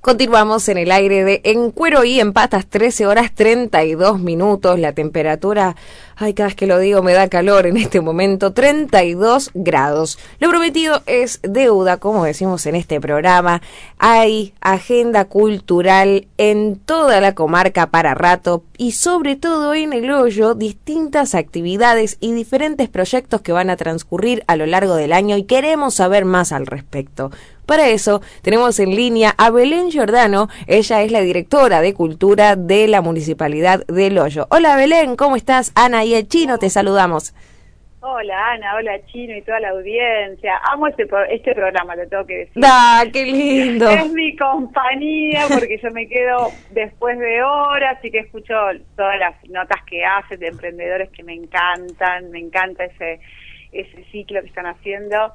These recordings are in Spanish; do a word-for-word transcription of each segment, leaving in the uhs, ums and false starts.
Continuamos en el aire de En Cuero y en Patas, trece horas treinta y dos minutos. La temperatura, ay, cada vez que lo digo me da calor en este momento, treinta y dos grados. Lo prometido es deuda, como decimos en este programa. Hay agenda cultural en toda la comarca para rato y sobre todo en El Hoyo, distintas actividades y diferentes proyectos que van a transcurrir a lo largo del año y queremos saber más al respecto. Para eso tenemos en línea a Belén Giordano, ella es la directora de Cultura de la Municipalidad de El Hoyo. Hola Belén, ¿cómo estás? Ana y el Chino te saludamos. Hola Ana, hola Chino y toda la audiencia. Amo este, pro este programa, te tengo que decir. ¡Ah, qué lindo! Es mi compañía porque yo me quedo después de horas y que escucho todas las notas que haces de emprendedores que me encantan, me encanta ese, ese ciclo que están haciendo.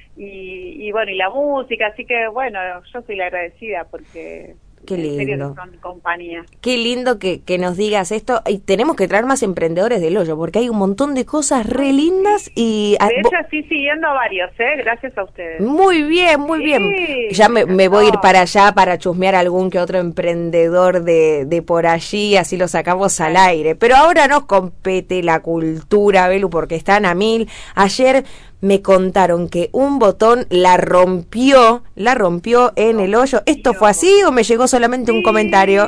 Y, y bueno, y la música, así que bueno, yo soy la agradecida porque qué lindo. En serio que son compañía. Qué lindo que, que nos digas esto, y tenemos que traer más emprendedores del Hoyo, porque hay un montón de cosas re lindas y... De hecho, estoy siguiendo a varios, ¿eh? Gracias a ustedes. Muy bien, muy sí, bien. Ya me, me voy a ir para allá para chusmear algún que otro emprendedor de, de por allí, así lo sacamos al aire. Pero ahora nos compete la cultura, Belu, porque están a mil. Ayer me contaron que un botón la rompió, la rompió en El Hoyo. ¿Esto fue así o me llegó solamente sí, un comentario?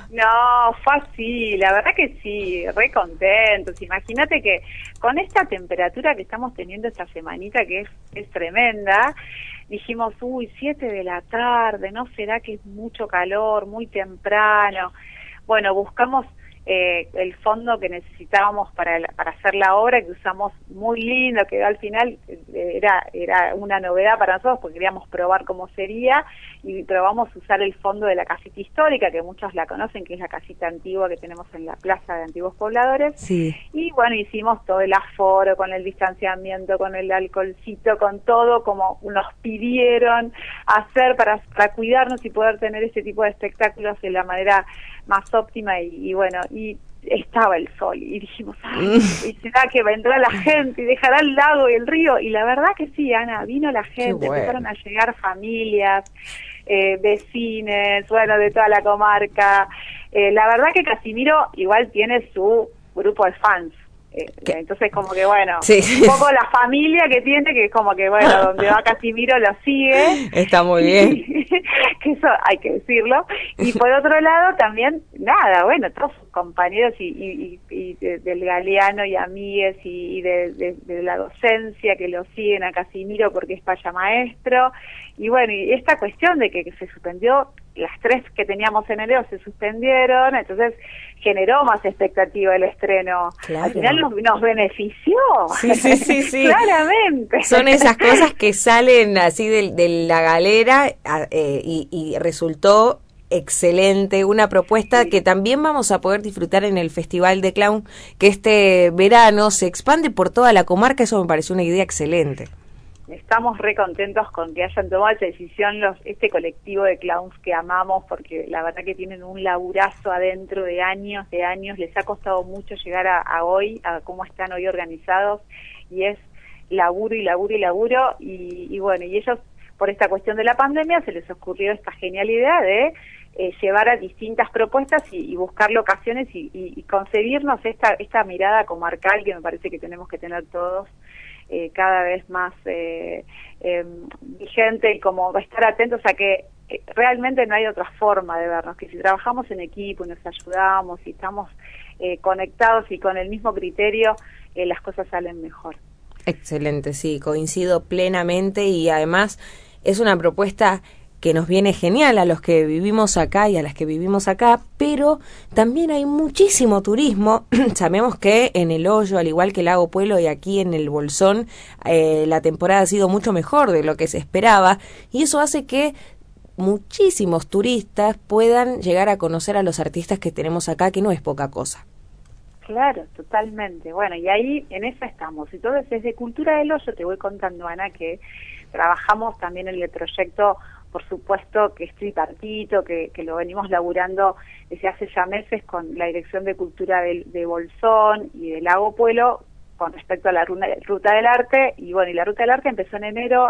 No, fue así, la verdad que sí, re contentos. Imagínate que con esta temperatura que estamos teniendo esta semanita, que es, es tremenda, dijimos, uy, siete de la tarde, ¿no será que es mucho calor, muy temprano? Bueno, buscamos Eh, el fondo que necesitábamos para la, para hacer la obra, que usamos muy lindo, que al final eh, era era una novedad para nosotros porque queríamos probar cómo sería y probamos usar el fondo de la casita histórica, que muchos la conocen, que es la casita antigua que tenemos en la Plaza de Antiguos Pobladores. Sí. Y bueno, hicimos todo el aforo, con el distanciamiento, con el alcoholcito, con todo como nos pidieron hacer para, para cuidarnos y poder tener este tipo de espectáculos de la manera más óptima y, y bueno, y estaba el sol y dijimos, ay, ¿y será que vendrá la gente y dejará el lago y el río? Y la verdad que sí, Ana, vino la gente, bueno. Empezaron a llegar familias, eh, vecines, bueno, de toda la comarca. Eh, la verdad que Casimiro igual tiene su grupo de fans. Eh, entonces como que bueno, sí. Un poco la familia que tiene, que es como que bueno, donde va Casimiro lo sigue. Está muy bien. Que eso hay que decirlo. Y por otro lado también, nada, bueno, todos sus compañeros y, y, y, y de, del Galeano y amigues y, y de, de, de la docencia que lo siguen a Casimiro porque es paya maestro. Y bueno, y esta cuestión de que, que se suspendió, las tres que teníamos en enero se suspendieron, entonces generó más expectativa el estreno. Claro. Al final nos, nos benefició. Sí, sí, sí, sí. Claramente. Son esas cosas que salen así de, de la galera eh, y, y resultó excelente, una propuesta sí. Que también vamos a poder disfrutar en el Festival de Clown, que este verano se expande por toda la comarca. Eso me pareció una idea excelente. Estamos re contentos con que hayan tomado esa decisión los este colectivo de clowns que amamos, porque la verdad que tienen un laburazo adentro de años, de años, les ha costado mucho llegar a, a hoy, a cómo están hoy organizados, y es laburo y laburo y laburo, y, y bueno, y ellos, por esta cuestión de la pandemia, se les ocurrió esta genial idea de eh, llevar a distintas propuestas y, y buscar locaciones y, y, y concebirnos esta, esta mirada comarcal que me parece que tenemos que tener todos, Eh, cada vez más eh, eh, vigente y como estar atentos a que eh, realmente no hay otra forma de vernos, que si trabajamos en equipo y nos ayudamos y estamos eh, conectados y con el mismo criterio, eh, las cosas salen mejor. Excelente, sí, coincido plenamente y además es una propuesta que nos viene genial a los que vivimos acá y a las que vivimos acá, pero también hay muchísimo turismo. Sabemos que en El Hoyo, al igual que Lago Puelo y aquí en el Bolsón, eh, la temporada ha sido mucho mejor de lo que se esperaba, y eso hace que muchísimos turistas puedan llegar a conocer a los artistas que tenemos acá, que no es poca cosa. Claro, totalmente. Bueno, y ahí en eso estamos. Entonces, desde Cultura del Hoyo te voy contando, Ana, que trabajamos también en el proyecto, por supuesto, que es tripartito, que, que lo venimos laburando desde hace ya meses con la Dirección de Cultura de, de Bolsón y de Lago Puelo con respecto a la ruta, ruta del arte. Y bueno, y la Ruta del Arte empezó en enero,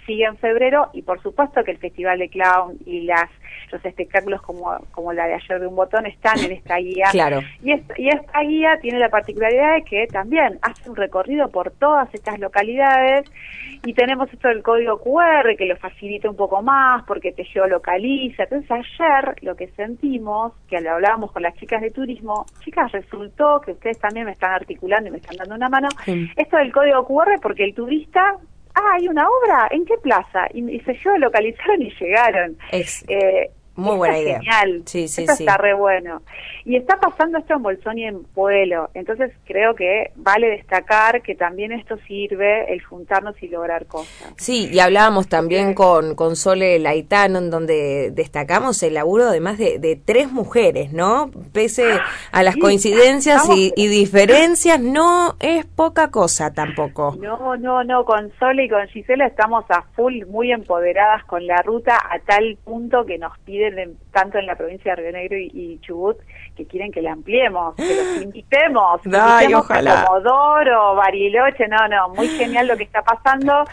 sigue en febrero, y por supuesto que el Festival de Clown y las los espectáculos como, como la de ayer de un botón están en esta guía. Claro. Y esta, y esta guía tiene la particularidad de que también hace un recorrido por todas estas localidades, y tenemos esto del código cu erre que lo facilita un poco más porque te geolocaliza. Entonces ayer lo que sentimos, que lo hablábamos con las chicas de turismo, chicas, resultó que ustedes también me están articulando y me están dando una mano, sí. Esto del código cu erre, porque el turista, ah, hay una obra, ¿en qué plaza? Y, y se geolocalizaron y llegaron. Es... Eh, Muy buena idea. Genial. Sí, sí, esto sí. Está re bueno. Y está pasando esto en Bolsón y en Pueblo. Entonces creo que vale destacar que también esto sirve, el juntarnos y lograr cosas. Sí, y hablábamos también sí. con, con Sole Laitano, en donde destacamos el laburo además de, de tres mujeres, ¿no? Pese a las sí, coincidencias y, y diferencias, no es poca cosa tampoco. No, no, no. Con Sole y con Gisela estamos a full, muy empoderadas con la ruta, a tal punto que nos piden de, tanto en la provincia de Río Negro y, y Chubut, que quieren que la ampliemos, que los invitemos, que Ay, invitemos ojalá. a Comodoro, Bariloche, no, no, muy genial lo que está pasando.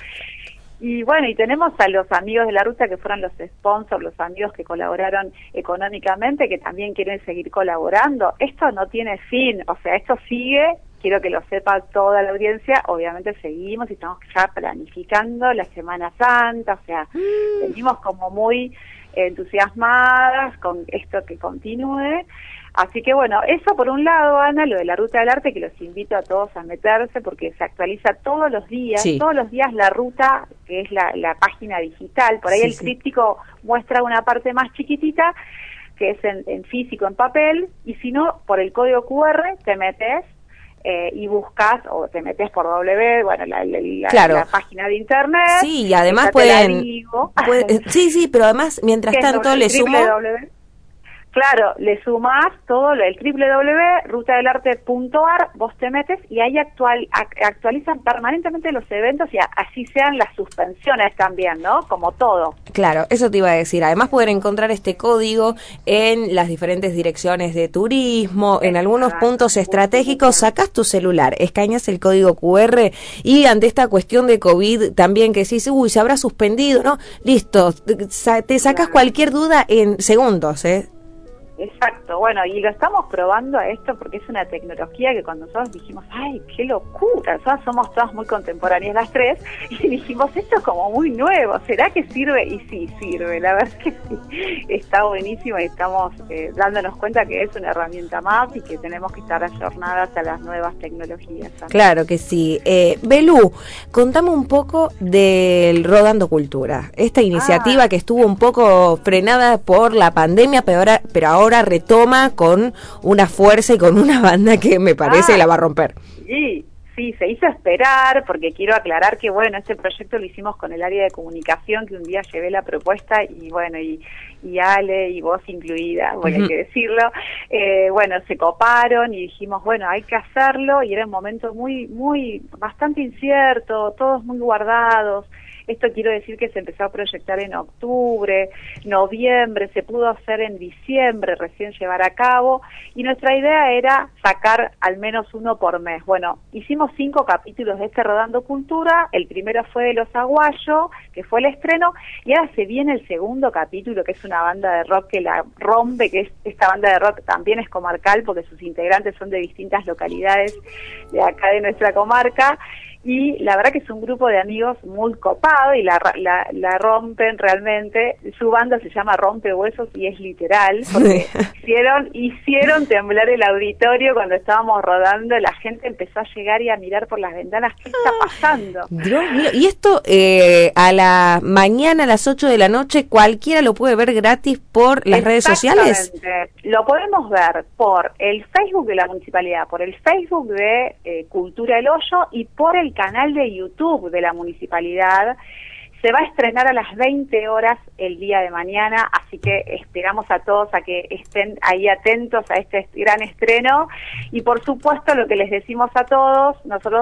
Y bueno, y tenemos a los amigos de la ruta que fueron los sponsors, los amigos que colaboraron económicamente, que también quieren seguir colaborando. Esto no tiene fin, o sea, esto sigue. Quiero que lo sepa toda la audiencia. Obviamente seguimos y estamos ya planificando la Semana Santa, o sea, mm. venimos como muy entusiasmadas con esto que continúe. Así que bueno, eso por un lado, Ana, lo de la Ruta del Arte, que los invito a todos a meterse porque se actualiza todos los días, sí. todos los días la ruta, que es la, la página digital. Por ahí sí, el sí. tríptico muestra una parte más chiquitita, que es en, en físico, en papel, y si no, por el código cu erre te metes Eh, y buscas o te metes por W, bueno, la, la, claro. la página de internet. Sí, y además pueden, puede, sí, sí, pero además, mientras tanto, le sumo... Claro, le sumás todo el doble u doble u doble u punto ruta del arte punto a r, vos te metes y ahí actual, actualizan permanentemente los eventos y a, así sean las suspensiones también, ¿no? Como todo. Claro, eso te iba a decir. Además poder encontrar este código en las diferentes direcciones de turismo, en algunos puntos estratégicos, sacás tu celular, escaneas el código cu erre y ante esta cuestión de COVID también que decís, uy, se habrá suspendido, ¿no? Listo, te sacás cualquier duda en segundos, ¿eh? Exacto, bueno, y lo estamos probando a esto porque es una tecnología que cuando nosotros dijimos, ¡ay, qué locura! Nosotros somos todas muy contemporáneas las tres, y dijimos, esto es como muy nuevo, ¿será que sirve? Y sí, sirve, la verdad es que sí, está buenísimo y estamos eh, dándonos cuenta que es una herramienta más y que tenemos que estar ayornadas a las nuevas tecnologías. ¿Sabes? Claro que sí. Eh, Belú, contame un poco del Rodando Cultura, esta iniciativa ah. que estuvo un poco frenada por la pandemia, pero ahora, pero ahora retoma con una fuerza y con una banda que me parece ah, la va a romper. Sí, sí, se hizo esperar, porque quiero aclarar que, bueno, este proyecto lo hicimos con el área de comunicación, que un día llevé la propuesta y, bueno, y, y Ale y vos incluida, bueno, uh-huh. hay que decirlo, eh, bueno, se coparon y dijimos, bueno, hay que hacerlo, y era un momento muy, muy, bastante incierto, todos muy guardados. Esto quiero decir que se empezó a proyectar en octubre, noviembre, se pudo hacer en diciembre, recién llevar a cabo, y nuestra idea era sacar al menos uno por mes. Bueno, hicimos cinco capítulos de este Rodando Cultura, el primero fue de Los Aguayo, que fue el estreno, y ahora se viene el segundo capítulo, que es una banda de rock que la rompe, que es, esta banda de rock también es comarcal, porque sus integrantes son de distintas localidades de acá de nuestra comarca, y la verdad que es un grupo de amigos muy copado y la, la, la rompen realmente. Su banda se llama Rompe Huesos y es literal, porque hicieron, hicieron temblar el auditorio cuando estábamos rodando. La gente empezó a llegar y a mirar por las ventanas, ¿qué está pasando? Dios mío, y esto eh, a la mañana a las ocho de la noche cualquiera lo puede ver gratis por las redes sociales. Lo podemos ver por el Facebook de la municipalidad, por el Facebook de eh, Cultura El Hoyo y por el canal de YouTube de la municipalidad. Se va a estrenar a las veinte horas el día de mañana, así que esperamos a todos a que estén ahí atentos a este gran estreno. Y por supuesto, lo que les decimos a todos, nosotros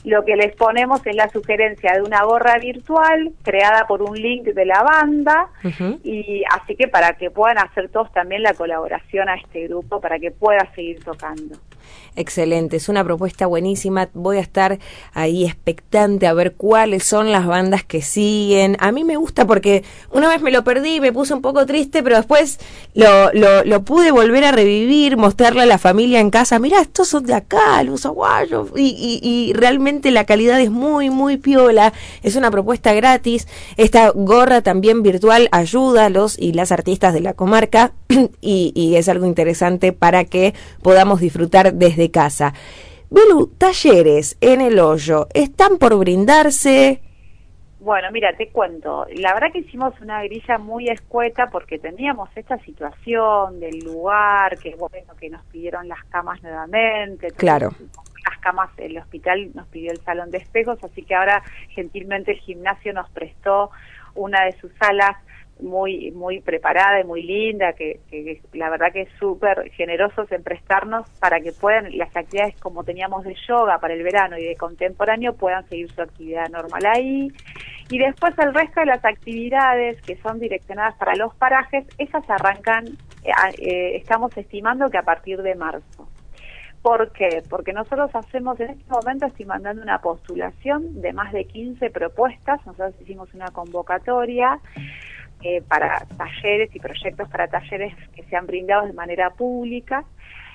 lo que les ponemos es la sugerencia de una gorra virtual creada por un link de la banda, uh-huh. y así que para que puedan hacer todos también la colaboración a este grupo, para que pueda seguir tocando. Excelente, es una propuesta buenísima. Voy a estar ahí expectante a ver cuáles son las bandas que siguen. A mí me gusta porque una vez me lo perdí, me puse un poco triste, pero después lo, lo, lo pude volver a revivir, mostrarle a la familia en casa, mirá, estos son de acá, los aguayos, y, y, y realmente la calidad es muy, muy piola. Es una propuesta gratis. Esta gorra también virtual ayuda a los y las artistas de la comarca y, y es algo interesante para que podamos disfrutar desde casa. Belu, talleres en el hoyo, ¿están por brindarse? Bueno, mira, te cuento, la verdad que hicimos una grilla muy escueta porque teníamos esta situación del lugar, que bueno, que nos pidieron las camas nuevamente. Claro. Las camas, el hospital nos pidió el salón de espejos, así que ahora gentilmente el gimnasio nos prestó una de sus salas muy muy preparada y muy linda, que, que la verdad que es súper generosos en prestarnos para que puedan, las actividades como teníamos de yoga para el verano y de contemporáneo, puedan seguir su actividad normal ahí. Y después el resto de las actividades que son direccionadas para los parajes, esas arrancan, eh, eh, estamos estimando que a partir de marzo. ¿Por qué? Porque nosotros hacemos, en este momento estoy mandando una postulación de más de quince propuestas, nosotros hicimos una convocatoria eh, para talleres y proyectos para talleres que sean brindados de manera pública,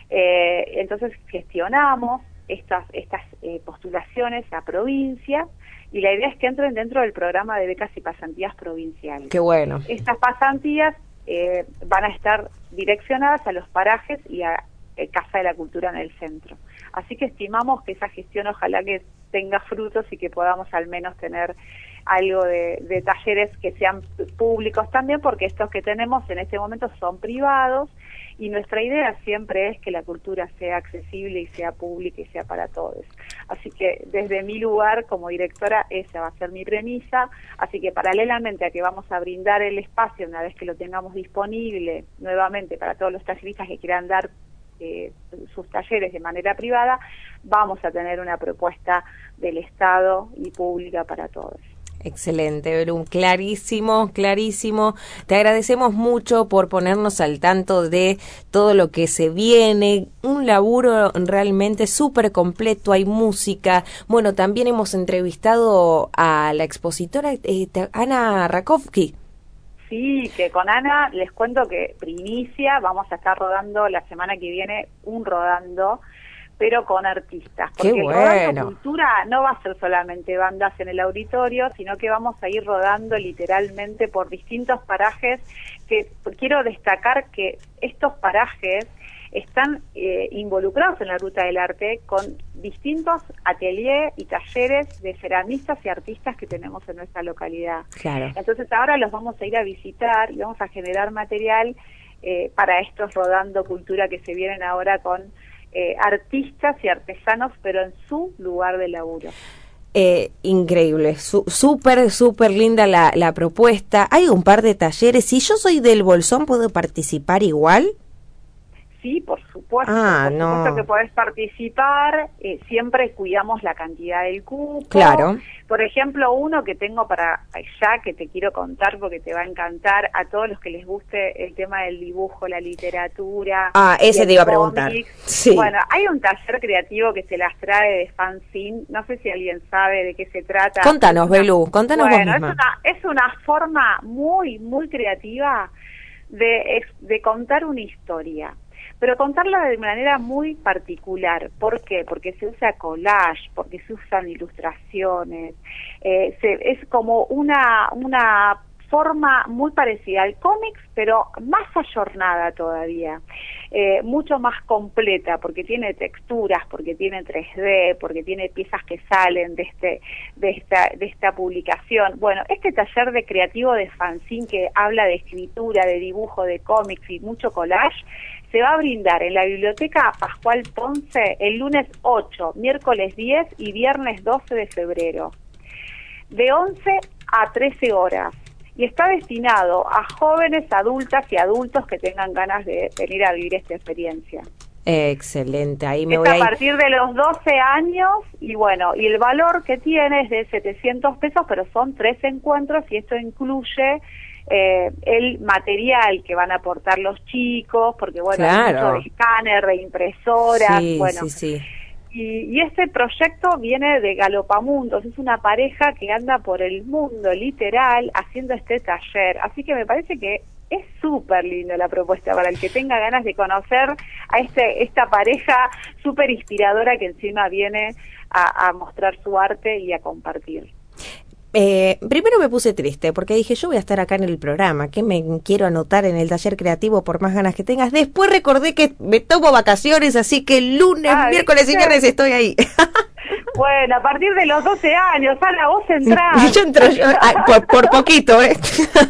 eh, entonces gestionamos estas, estas eh, postulaciones a provincia, y la idea es que entren dentro del programa de becas y pasantías provinciales. ¡Qué bueno! Estas pasantías eh, van a estar direccionadas a los parajes y a Casa de la Cultura en el centro. Así que estimamos que esa gestión ojalá que tenga frutos y que podamos al menos tener algo de, de talleres que sean públicos también, porque estos que tenemos en este momento son privados y nuestra idea siempre es que la cultura sea accesible y sea pública y sea para todos. Así que desde mi lugar como directora esa va a ser mi premisa, así que paralelamente a que vamos a brindar el espacio una vez que lo tengamos disponible nuevamente para todos los talleristas que quieran dar Eh, sus talleres de manera privada, vamos a tener una propuesta del Estado y pública para todos. Excelente, Belu, clarísimo, clarísimo. Te agradecemos mucho por ponernos al tanto de todo lo que se viene, un laburo realmente súper completo, hay música. Bueno, también hemos entrevistado a la expositora eh, Ana Rakovsky. Sí, que con Ana les cuento que primicia, vamos a estar rodando la semana que viene un rodando, pero con artistas. Porque ¡qué bueno! El rodando cultura no va a ser solamente bandas en el auditorio, sino que vamos a ir rodando literalmente por distintos parajes, que quiero destacar que estos parajes están eh, involucrados en la Ruta del Arte con distintos ateliers y talleres de ceramistas y artistas que tenemos en nuestra localidad. Claro. Entonces ahora los vamos a ir a visitar y vamos a generar material eh, para estos rodando cultura que se vienen ahora con eh, artistas y artesanos, pero en su lugar de laburo. Eh, increíble, súper, súper linda la, la propuesta. Hay un par de talleres. Si yo soy del Bolsón, ¿puedo participar igual? Sí, por supuesto, ah, por no. supuesto que podés participar, eh, siempre cuidamos la cantidad del cupo. Claro. Por ejemplo, uno que tengo para allá, que te quiero contar porque te va a encantar a todos los que les guste el tema del dibujo, la literatura. Ah, ese te iba a preguntar. Sí. Bueno, hay un taller creativo que se las trae de fanzine, no sé si alguien sabe de qué se trata. Contanos, Belu, contanos bueno, vos misma. Es una, es una forma muy, muy creativa de, de contar una historia, pero contarla de manera muy particular. ¿Por qué? Porque se usa collage, porque se usan ilustraciones, eh, se, es como una, una forma muy parecida al cómics, pero más ayornada todavía, eh, mucho más completa, porque tiene texturas, porque tiene tres D, porque tiene piezas que salen de este, de esta, de esta publicación. Bueno, este taller de creativo de fanzine que habla de escritura, de dibujo, de cómics y mucho collage, se va a brindar en la Biblioteca Pascual Ponce el lunes ocho, miércoles diez y viernes doce de febrero, de once a trece horas. Y está destinado a jóvenes, adultas y adultos que tengan ganas de venir a vivir esta experiencia. Excelente, ahí me es voy a a ir. partir de los doce años y bueno, y el valor que tiene es de setecientos pesos, pero son tres encuentros y esto incluye eh, el material que van a aportar los chicos, porque bueno, Claro. hay mucho de escáner, de impresoras, Sí, bueno. sí, sí. Y, y este proyecto viene de Galopamundos, es una pareja que anda por el mundo literal haciendo este taller, así que me parece que es súper linda la propuesta para el que tenga ganas de conocer a este esta pareja súper inspiradora que encima viene a, a mostrar su arte y a compartir. Eh, primero me puse triste porque dije, yo voy a estar acá en el programa, que me quiero anotar en el taller creativo por más ganas que tengas. Después recordé que me tomo vacaciones, así que lunes, Ah, miércoles y viernes estoy ahí. Bueno, a partir de los doce años, Ana, vos entrás. Yo entro yo, ah, por, por poquito, ¿eh?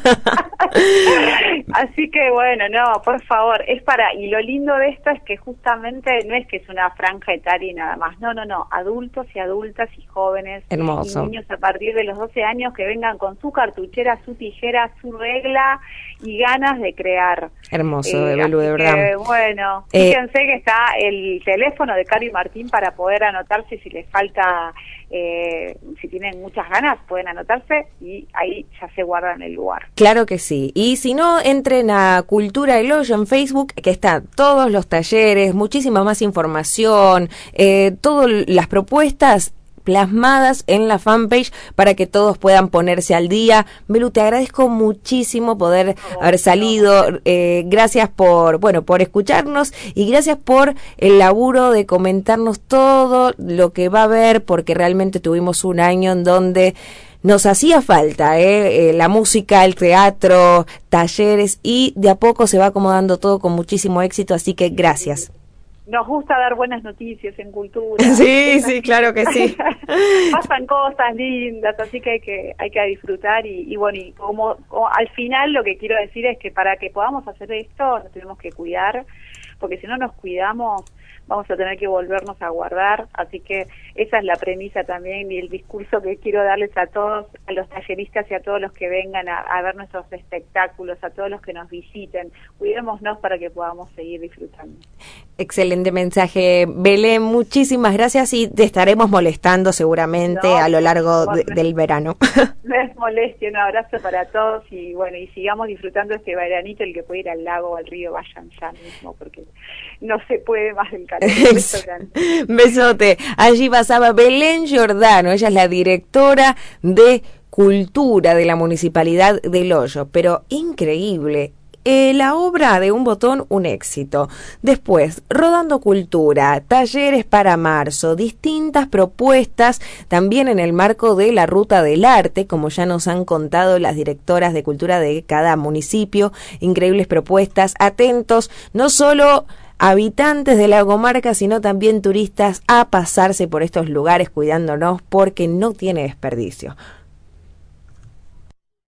Así que bueno, no, por favor, es para, y lo lindo de esto es que justamente no es que es una franja etaria y nada más, no, no, no, adultos y adultas y jóvenes. Hermoso. Y niños a partir de los doce años que vengan con su cartuchera, su tijera, su regla y ganas de crear. Hermoso, Eh, Belu, de verdad. Que, bueno, Eh, fíjense que está el teléfono de Caro y Martín para poder anotarse si les falta, eh, si tienen muchas ganas, pueden anotarse y ahí ya se guardan el lugar. Claro que sí. Y si no, entren a Cultura del Hoyo en Facebook, que están todos los talleres, muchísima más información, eh, todas las propuestas plasmadas en la fanpage para que todos puedan ponerse al día. Belu, te agradezco muchísimo poder oh, haber salido. No. Eh, gracias por, bueno, por escucharnos y gracias por el laburo de comentarnos todo lo que va a haber, porque realmente tuvimos un año en donde nos hacía falta ¿eh? Eh, la música, el teatro, talleres, y de a poco se va acomodando todo con muchísimo éxito, así que gracias. Nos gusta dar buenas noticias en cultura. Sí, sí, claro que sí. Pasan cosas lindas, así que hay que hay que disfrutar y, y bueno, y como, como al final lo que quiero decir es que para que podamos hacer esto nos tenemos que cuidar, porque si no nos cuidamos vamos a tener que volvernos a guardar, así que esa es la premisa también y el discurso que quiero darles a todos, a los talleristas y a todos los que vengan a, a ver nuestros espectáculos, a todos los que nos visiten, cuidémonos para que podamos seguir disfrutando. Excelente mensaje, Belén, muchísimas gracias y te estaremos molestando seguramente no, a lo largo de, del verano. No es molestia, un abrazo para todos y bueno, y sigamos disfrutando este veranito, el que puede ir al lago o al río, vayan ya mismo, porque no se puede más del calor. Beso grande. Besote. Allí pasaba Belén Giordano, ella es la directora de Cultura de la Municipalidad del Hoyo, pero increíble. Eh, la obra de Un Botón, un éxito. Después, Rodando Cultura, talleres para marzo, distintas propuestas también en el marco de la Ruta del Arte, como ya nos han contado las directoras de cultura de cada municipio, increíbles propuestas, atentos, no solo habitantes de la comarca, sino también turistas a pasarse por estos lugares cuidándonos porque no tiene desperdicio.